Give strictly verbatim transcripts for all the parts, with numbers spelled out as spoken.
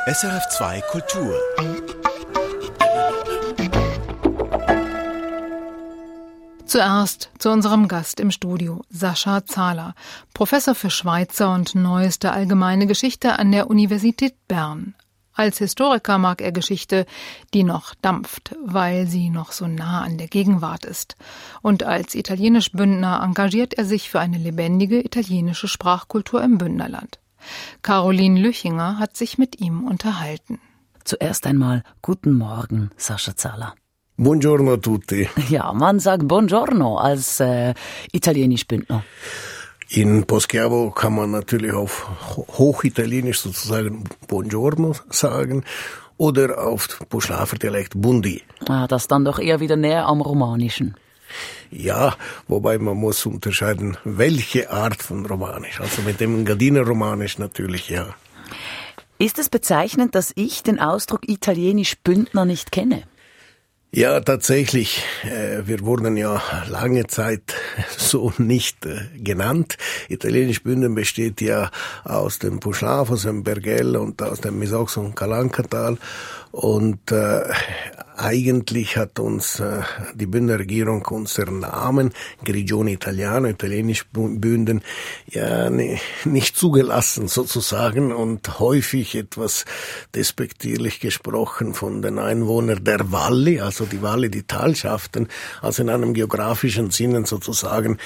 S R F zwei Kultur. Zuerst zu unserem Gast im Studio, Sascha Zahler, Professor für Schweizer und neueste allgemeine Geschichte an der Universität Bern. Als Historiker mag er Geschichte, die noch dampft, weil sie noch so nah an der Gegenwart ist. Und als Italienisch-Bündner engagiert er sich für eine lebendige italienische Sprachkultur im Bündnerland. Caroline Lüchinger hat sich mit ihm unterhalten. Zuerst einmal guten Morgen, Sascha Zahler. Buongiorno a tutti. Ja, man sagt Buongiorno als äh, Italienisch-Bündner. In Poschiavo kann man natürlich auf Hochitalienisch sozusagen Buongiorno sagen oder auf Puschlafer Dialekt Bundi. Ah, das dann doch eher wieder näher am Romanischen. Ja, wobei man muss unterscheiden, welche Art von Romanisch. Also mit dem Engadiner Romanisch natürlich, ja. Ist es bezeichnend, dass ich den Ausdruck Italienisch-Bündner nicht kenne? Ja, tatsächlich. Wir wurden ja lange Zeit so nicht genannt. Italienisch-Bündner besteht ja aus dem Puschlav, aus dem Bergell und aus dem Misox- und Calancatal. Und äh, eigentlich hat uns äh, die Bündner Regierung unseren Namen, Grigioni Italiano, italienisch Bünden, ja ne, nicht zugelassen sozusagen und häufig etwas despektierlich gesprochen von den Einwohnern der Valli, also die Valli, die Talschaften, also in einem geografischen Sinne sozusagen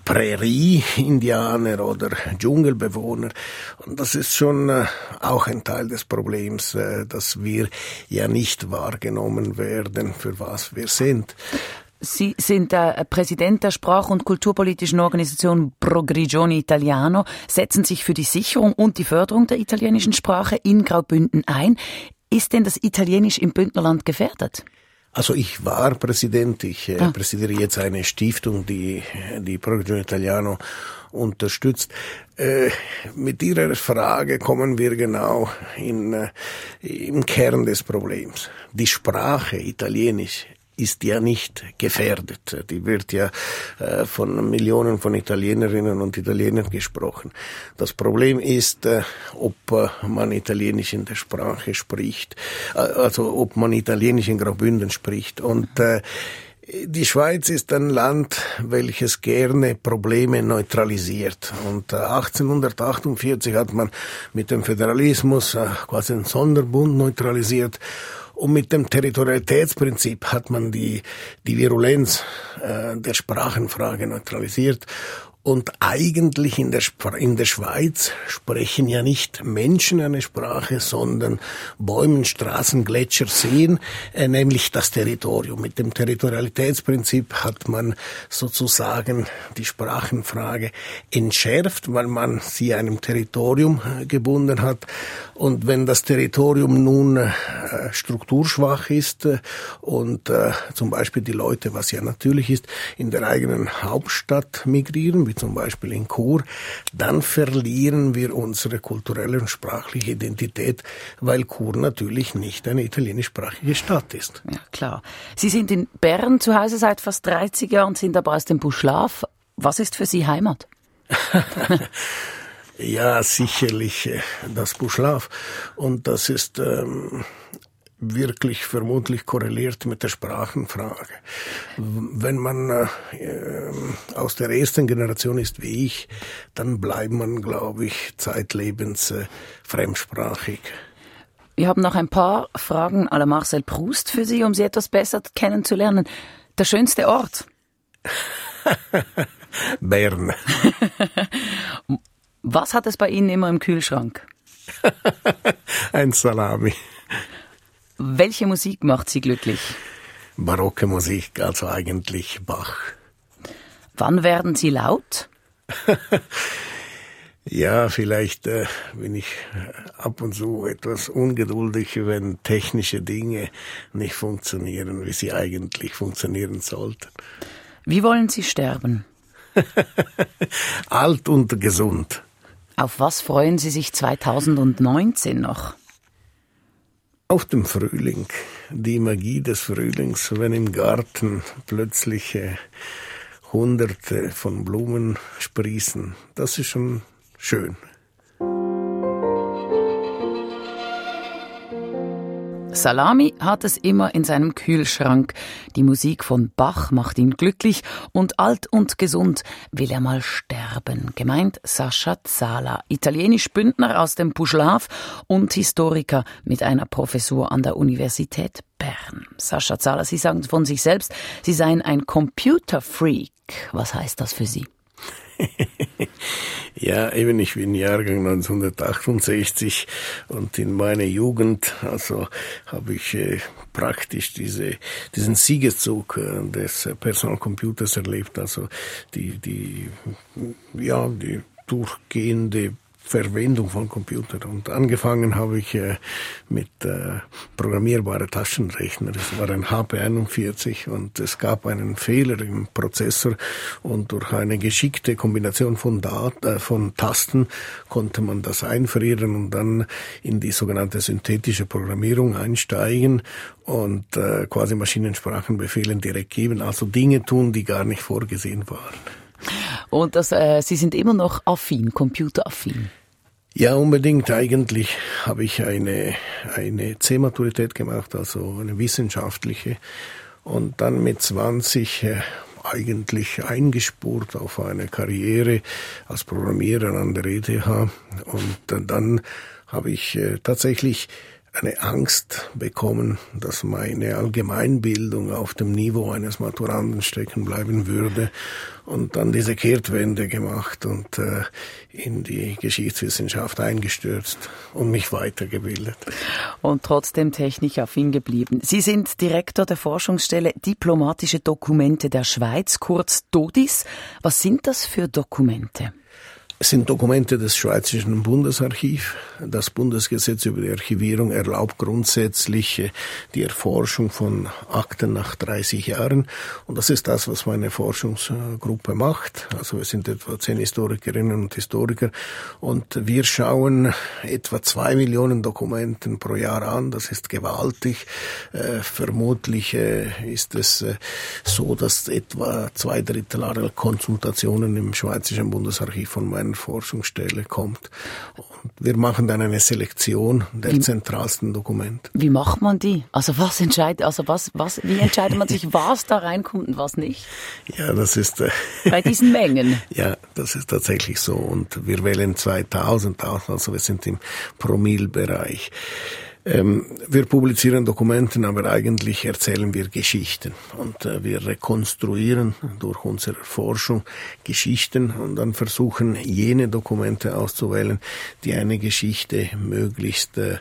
Prärie-Indianer oder Dschungelbewohner. Und das ist schon äh, auch ein Teil des Problems, äh, dass wir ja nicht wahrgenommen werden, für was wir sind. Sie sind der Präsident der Sprach- und kulturpolitischen Organisation Pro Grigioni Italiano, setzen sich für die Sicherung und die Förderung der italienischen Sprache in Graubünden ein. Ist denn das Italienisch im Bündnerland gefährdet? Also ich war Präsident, ich äh, ah. präsidiere jetzt eine Stiftung, die die Pro Grigioni Italiano unterstützt. Äh, mit Ihrer Frage kommen wir genau in, äh, im Kern des Problems. Die Sprache Italienisch ist ja nicht gefährdet. Die wird ja äh, von Millionen von Italienerinnen und Italienern gesprochen. Das Problem ist, äh, ob äh, man Italienisch in der Sprache spricht, äh, also ob man Italienisch in Graubünden spricht. Und äh, die Schweiz ist ein Land, welches gerne Probleme neutralisiert. Und äh, achtzehnhundertachtundvierzig hat man mit dem Föderalismus äh, quasi einen Sonderbund neutralisiert. Und mit dem Territorialitätsprinzip hat man die, die Virulenz äh, der Sprachenfrage neutralisiert. Und eigentlich in der, Spr- in der Schweiz sprechen ja nicht Menschen eine Sprache, sondern Bäume, Straßen, Gletscher, Seen, äh, nämlich das Territorium. Mit dem Territorialitätsprinzip hat man sozusagen die Sprachenfrage entschärft, weil man sie einem Territorium äh, gebunden hat. Und wenn das Territorium nun äh, strukturschwach ist äh, und äh, zum Beispiel die Leute, was ja natürlich ist, in der eigenen Hauptstadt migrieren, wie zum Beispiel in Chur, dann verlieren wir unsere kulturelle und sprachliche Identität, weil Chur natürlich nicht eine italienischsprachige Stadt ist. Ja, klar. Sie sind in Bern zu Hause seit fast dreißig Jahren, sind aber aus dem Puschlav. Was ist für Sie Heimat? Ja, sicherlich das Puschlav. Und das ist ähm, wirklich vermutlich korreliert mit der Sprachenfrage. Wenn man äh, aus der ersten Generation ist wie ich, dann bleibt man, glaube ich, zeitlebens äh, fremdsprachig. Wir haben noch ein paar Fragen à la Marcel Proust für Sie, um Sie etwas besser kennenzulernen. Der schönste Ort? Bern. Was hat es bei Ihnen immer im Kühlschrank? Ein Salami. Welche Musik macht Sie glücklich? Barocke Musik, also eigentlich Bach. Wann werden Sie laut? Ja, vielleicht äh, bin ich ab und zu etwas ungeduldig, wenn technische Dinge nicht funktionieren, wie sie eigentlich funktionieren sollten. Wie wollen Sie sterben? Alt und gesund. Auf was freuen Sie sich zweitausendneunzehn noch? Auf dem Frühling, die Magie des Frühlings, wenn im Garten plötzlich äh, Hunderte von Blumen sprießen, das ist schon schön. Salami hat es immer in seinem Kühlschrank. Die Musik von Bach macht ihn glücklich und alt und gesund will er mal sterben. Gemeint Sascha Zala, italienisch Bündner aus dem Puschlav und Historiker mit einer Professur an der Universität Bern. Sascha Zala, Sie sagen von sich selbst, Sie seien ein Computerfreak. Was heißt das für Sie? Ja, eben, ich bin Jahrgang neunzehnhundertachtundsechzig und in meiner Jugend, also habe ich äh, praktisch diese, diesen Siegeszug äh, des Personalcomputers erlebt, also die, die, ja, die durchgehende Verwendung von Computern. Und angefangen habe ich äh, mit äh, programmierbaren Taschenrechner. Es war ein H P einundvierzig und es gab einen Fehler im Prozessor und durch eine geschickte Kombination von, Dat- äh, von Tasten konnte man das einfrieren und dann in die sogenannte synthetische Programmierung einsteigen und äh, quasi Maschinensprachenbefehlen direkt geben, also Dinge tun, die gar nicht vorgesehen waren. Und das, äh, Sie sind immer noch affin, computeraffin? Ja, unbedingt. Eigentlich habe ich eine, eine C-Maturität gemacht, also eine wissenschaftliche. Und dann mit zwanzig äh, eigentlich eingespurt auf eine Karriere als Programmierer an der E T H. Und dann habe ich äh, tatsächlich eine Angst bekommen, dass meine Allgemeinbildung auf dem Niveau eines Maturanden stecken bleiben würde und dann diese Kehrtwende gemacht und äh, in die Geschichtswissenschaft eingestürzt und mich weitergebildet. Und trotzdem technikaffin geblieben. Sie sind Direktor der Forschungsstelle Diplomatische Dokumente der Schweiz, kurz DODIS. Was sind das für Dokumente? Es sind Dokumente des Schweizerischen Bundesarchivs. Das Bundesgesetz über die Archivierung erlaubt grundsätzlich die Erforschung von Akten nach dreißig Jahren. Und das ist das, was meine Forschungsgruppe macht. Also wir sind etwa zehn Historikerinnen und Historiker. Und wir schauen etwa zwei Millionen Dokumenten pro Jahr an. Das ist gewaltig. Äh, vermutlich äh, ist es äh, so, dass etwa zwei Drittel aller Konsultationen im Schweizerischen Bundesarchiv von meinen Forschungsstelle kommt. Und wir machen dann eine Selektion der wie, zentralsten Dokumente. Wie macht man die? Also was entscheidet, also was, was, wie entscheidet man sich, was da reinkommt und was nicht? Ja, das ist, äh, bei diesen Mengen? Ja, das ist tatsächlich so. Und wir wählen zweitausend aus, also wir sind im Promillebereich. Ähm, wir publizieren Dokumente, aber eigentlich erzählen wir Geschichten und äh, wir rekonstruieren durch unsere Forschung Geschichten und dann versuchen jene Dokumente auszuwählen, die eine Geschichte möglichst äh,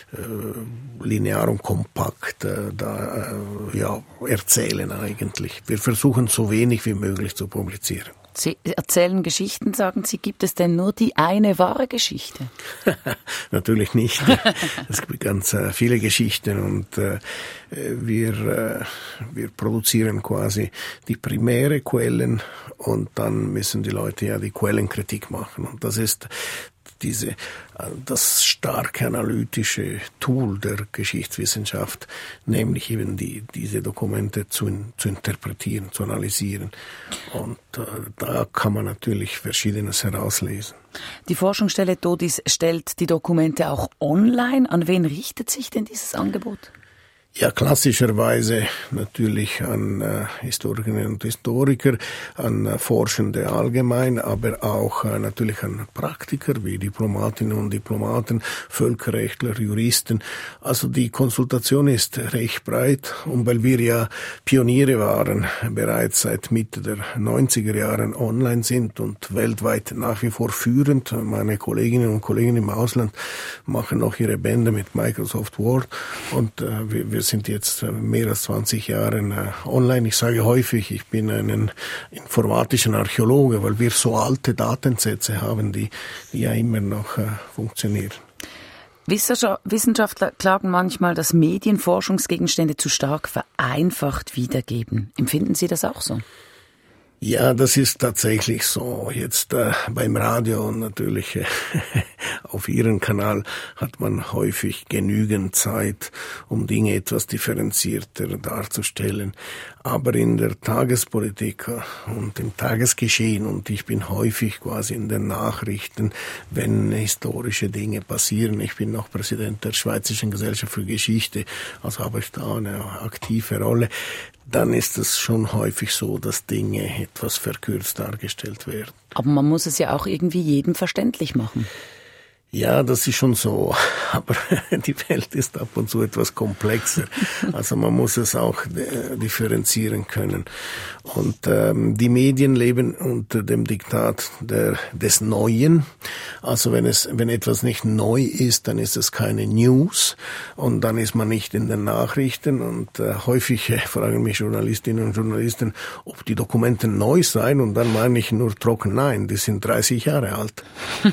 linear und kompakt äh, da, äh, ja, erzählen eigentlich. Wir versuchen so wenig wie möglich zu publizieren. Sie erzählen Geschichten, sagen Sie, gibt es denn nur die eine wahre Geschichte? Natürlich nicht. Es gibt ganz äh, viele Geschichten und äh, wir, äh, wir produzieren quasi die primäre Quellen und dann müssen die Leute ja die Quellenkritik machen. Und das ist diese, das starke analytische Tool der Geschichtswissenschaft, nämlich eben die, diese Dokumente zu, zu interpretieren, zu analysieren. Und äh, da kann man natürlich Verschiedenes herauslesen. Die Forschungsstelle DODIS stellt die Dokumente auch online. An wen richtet sich denn dieses Angebot? Ja, klassischerweise natürlich an äh, Historikerinnen und Historiker, an äh, Forschende allgemein, aber auch äh, natürlich an Praktiker wie Diplomatinnen und Diplomaten, Völkerrechtler, Juristen. Also die Konsultation ist recht breit und weil wir ja Pioniere waren, bereits seit Mitte der neunziger Jahre online sind und weltweit nach wie vor führend. Meine Kolleginnen und Kollegen im Ausland machen noch ihre Bände mit Microsoft Word und äh, wir, wir Wir sind jetzt mehr als zwanzig Jahre online. Ich sage häufig, ich bin ein informatischen Archäologe, weil wir so alte Datensätze haben, die, die ja immer noch äh, funktionieren. Wissenschaftler klagen manchmal, dass Medien Forschungsgegenstände zu stark vereinfacht wiedergeben. Empfinden Sie das auch so? Ja, das ist tatsächlich so. Jetzt äh, beim Radio und natürlich äh, auf Ihrem Kanal hat man häufig genügend Zeit, um Dinge etwas differenzierter darzustellen. Aber in der Tagespolitik und im Tagesgeschehen, und ich bin häufig quasi in den Nachrichten, wenn historische Dinge passieren. Ich bin noch Präsident der Schweizerischen Gesellschaft für Geschichte, also habe ich da eine aktive Rolle. Dann ist es schon häufig so, dass Dinge etwas verkürzt dargestellt werden. Aber man muss es ja auch irgendwie jedem verständlich machen. Ja, das ist schon so, aber die Welt ist ab und zu etwas komplexer. Also man muss es auch differenzieren können. Und ähm, die Medien leben unter dem Diktat der, des Neuen. Also wenn es, wenn etwas nicht neu ist, dann ist es keine News und dann ist man nicht in den Nachrichten. Und äh, häufig äh, fragen mich Journalistinnen und Journalisten, ob die Dokumente neu seien, und dann meine ich nur trocken, nein, die sind dreißig Jahre alt.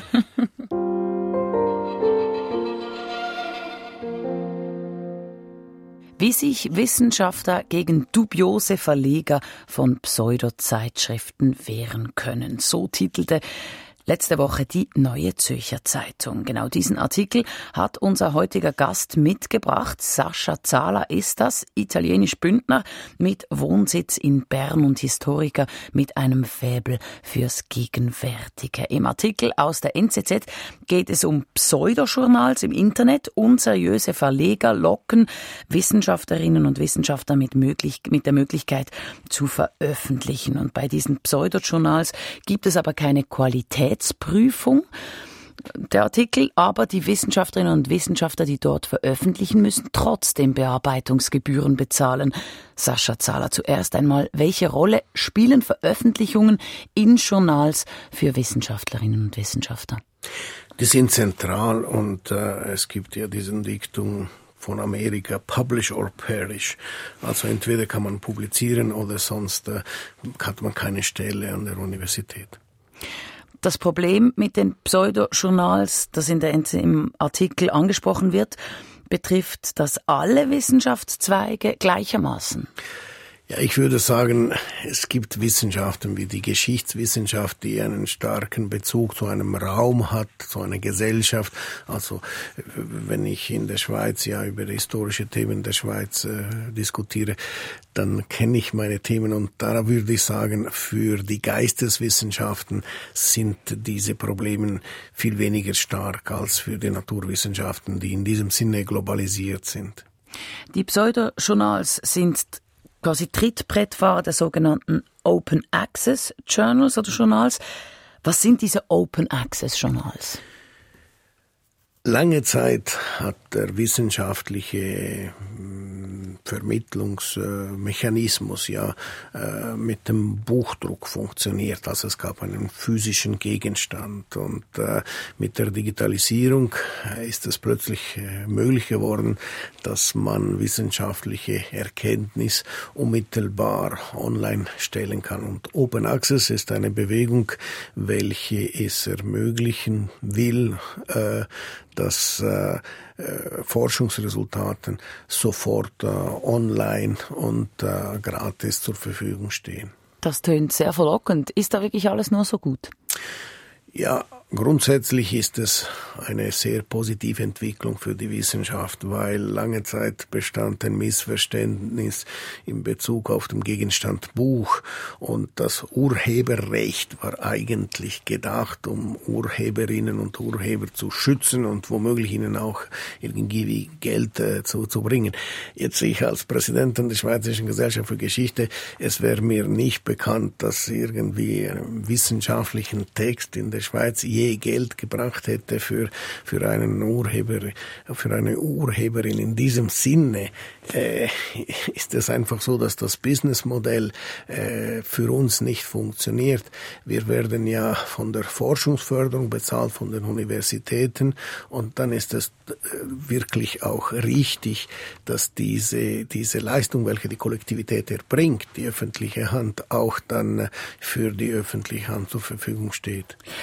Wie sich Wissenschaftler gegen dubiose Verleger von Pseudozeitschriften wehren können. So titelte letzte Woche die Neue Zürcher Zeitung. Genau diesen Artikel hat unser heutiger Gast mitgebracht. Sascha Zala ist das, italienisch-Bündner mit Wohnsitz in Bern und Historiker mit einem Faible fürs Gegenwärtige. Im Artikel aus der N Z Z geht es um Pseudojournals im Internet. Unseriöse Verleger locken Wissenschaftlerinnen und Wissenschaftler mit, möglich, mit der Möglichkeit zu veröffentlichen. Und bei diesen Pseudojournals gibt es aber keine Qualität Prüfung. Der Artikel, aber die Wissenschaftlerinnen und Wissenschaftler, die dort veröffentlichen, müssen trotzdem Bearbeitungsgebühren bezahlen. Sascha Zala, zuerst einmal, welche Rolle spielen Veröffentlichungen in Journals für Wissenschaftlerinnen und Wissenschaftler? Die sind zentral, und äh, es gibt ja diesen Diktum von Amerika, publish or perish. Also entweder kann man publizieren oder sonst äh, hat man keine Stelle an der Universität. Das Problem mit den Pseudojournals, das in der, im Artikel angesprochen wird, betrifft das alle Wissenschaftszweige gleichermaßen? Ja, ich würde sagen, es gibt Wissenschaften wie die Geschichtswissenschaft, die einen starken Bezug zu einem Raum hat, zu einer Gesellschaft. Also wenn ich in der Schweiz ja über historische Themen der Schweiz äh, diskutiere, dann kenne ich meine Themen, und da würde ich sagen, für die Geisteswissenschaften sind diese Probleme viel weniger stark als für die Naturwissenschaften, die in diesem Sinne globalisiert sind. Die Pseudojournals sind quasi Trittbrettfahrer der sogenannten Open Access Journals oder Journals. Was sind diese Open Access Journals? Lange Zeit hat der wissenschaftliche Vermittlungsmechanismus ja äh, mit dem Buchdruck funktioniert. Also es gab einen physischen Gegenstand, und äh, mit der Digitalisierung ist es plötzlich äh, möglich geworden, dass man wissenschaftliche Erkenntnis unmittelbar online stellen kann. Und Open Access ist eine Bewegung, welche es ermöglichen will, äh, dass äh, Forschungsresultaten sofort äh, online und äh, gratis zur Verfügung stehen. Das tönt sehr verlockend. Ist da wirklich alles nur so gut? Ja, grundsätzlich ist es eine sehr positive Entwicklung für die Wissenschaft, weil lange Zeit bestand ein Missverständnis in Bezug auf den Gegenstand Buch, und das Urheberrecht war eigentlich gedacht, um Urheberinnen und Urheber zu schützen und womöglich ihnen auch irgendwie Geld äh, zu, zu bringen. Jetzt ich als Präsident der Schweizerischen Gesellschaft für Geschichte, es wäre mir nicht bekannt, dass irgendwie einen wissenschaftlichen Text in der Schweiz je Geld gebracht hätte für für einen Urheber, für eine Urheberin. In diesem Sinne äh, ist es einfach so, dass das Businessmodell äh, für uns nicht funktioniert. Wir werden ja von der Forschungsförderung bezahlt, von den Universitäten, und dann ist es wirklich auch richtig, dass diese diese Leistung, welche die Kollektivität erbringt, die öffentliche Hand, auch dann für die öffentliche Hand zur Verfügung steht.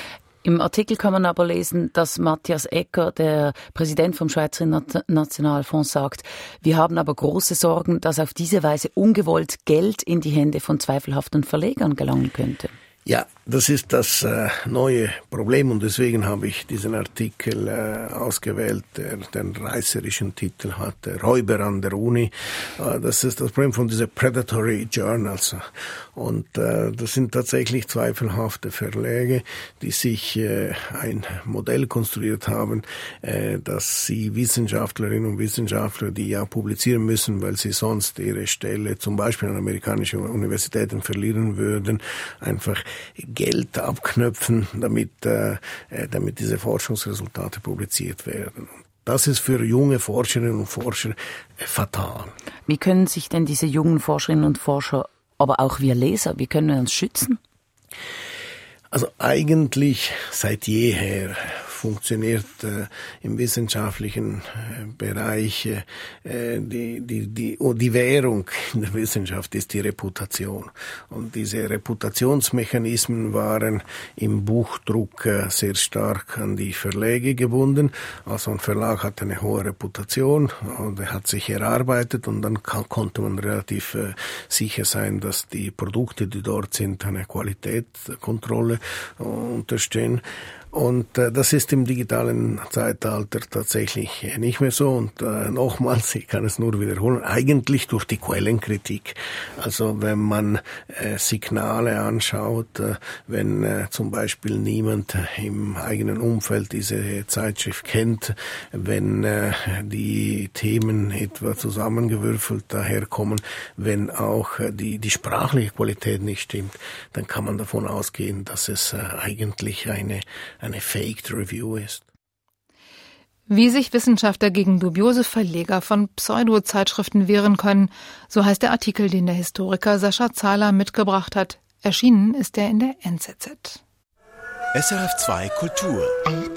Im Artikel kann man aber lesen, dass Matthias Ecker, der Präsident vom Schweizer Nationalfonds, sagt, wir haben aber große Sorgen, dass auf diese Weise ungewollt Geld in die Hände von zweifelhaften Verlegern gelangen könnte. Ja, das ist das äh, neue Problem und deswegen habe ich diesen Artikel äh, ausgewählt, der den reißerischen Titel hat, Räuber an der Uni. Äh, das ist das Problem von diesen Predatory Journals. Und äh, das sind tatsächlich zweifelhafte Verlage, die sich äh, ein Modell konstruiert haben, äh, dass sie Wissenschaftlerinnen und Wissenschaftler, die ja publizieren müssen, weil sie sonst ihre Stelle zum Beispiel an amerikanischen Universitäten verlieren würden, einfach Geld abknöpfen, damit, äh, damit diese Forschungsresultate publiziert werden. Das ist für junge Forscherinnen und Forscher äh, fatal. Wie können sich denn diese jungen Forscherinnen und Forscher, aber auch wir Leser, wie können wir uns schützen? Also eigentlich seit jeher funktioniert äh, im wissenschaftlichen äh, Bereich äh, die, die, die, oh, die Währung in der Wissenschaft ist die Reputation. Und diese Reputationsmechanismen waren im Buchdruck äh, sehr stark an die Verlage gebunden. Also ein Verlag hat eine hohe Reputation und er hat sich erarbeitet und dann kann, konnte man relativ äh, sicher sein, dass die Produkte, die dort sind, eine Qualitätskontrolle äh, unterstehen. Und äh, das ist im digitalen Zeitalter tatsächlich nicht mehr so. Und äh, nochmals, ich kann es nur wiederholen, eigentlich durch die Quellenkritik. Also wenn man äh, Signale anschaut, äh, wenn äh, zum Beispiel niemand im eigenen Umfeld diese Zeitschrift kennt, wenn äh, die Themen etwa zusammengewürfelt daherkommen, wenn auch äh, die, die sprachliche Qualität nicht stimmt, dann kann man davon ausgehen, dass es äh, eigentlich eine eine Faked Review ist. Wie sich Wissenschaftler gegen dubiose Verleger von Pseudo-Zeitschriften wehren können, so heißt der Artikel, den der Historiker Sascha Zahler mitgebracht hat. Erschienen ist er in der N Z Z. S R F zwei Kultur